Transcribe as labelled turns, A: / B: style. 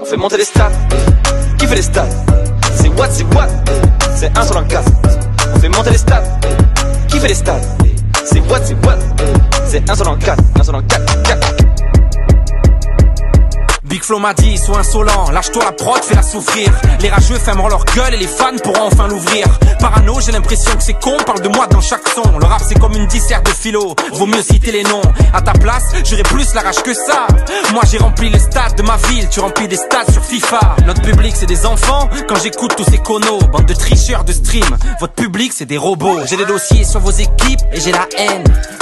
A: fait monter les stats. Qui fait les stats? C'est what, c'est 1 sur 24. On fait monter les stats. Qui fait les stats? C'est what, c'est 1 sur 24. 1 sur 24, 4.
B: Big Flo m'a dit, sois insolent, lâche-toi la prod, fais-la souffrir. Les rageux fermeront leur gueule et les fans pourront enfin l'ouvrir. Parano, j'ai l'impression que c'est con, parle de moi dans chaque son. Le rap c'est comme une disserte de philo, vaut mieux citer les noms. À ta place, j'aurais plus la rage que ça. Moi j'ai rempli les stades de ma ville, tu remplis des stades sur FIFA. Notre public c'est des enfants, quand j'écoute tous ces conos. Bande de tricheurs de stream, votre public c'est des robots. J'ai des dossiers sur vos équipes et j'ai la haine.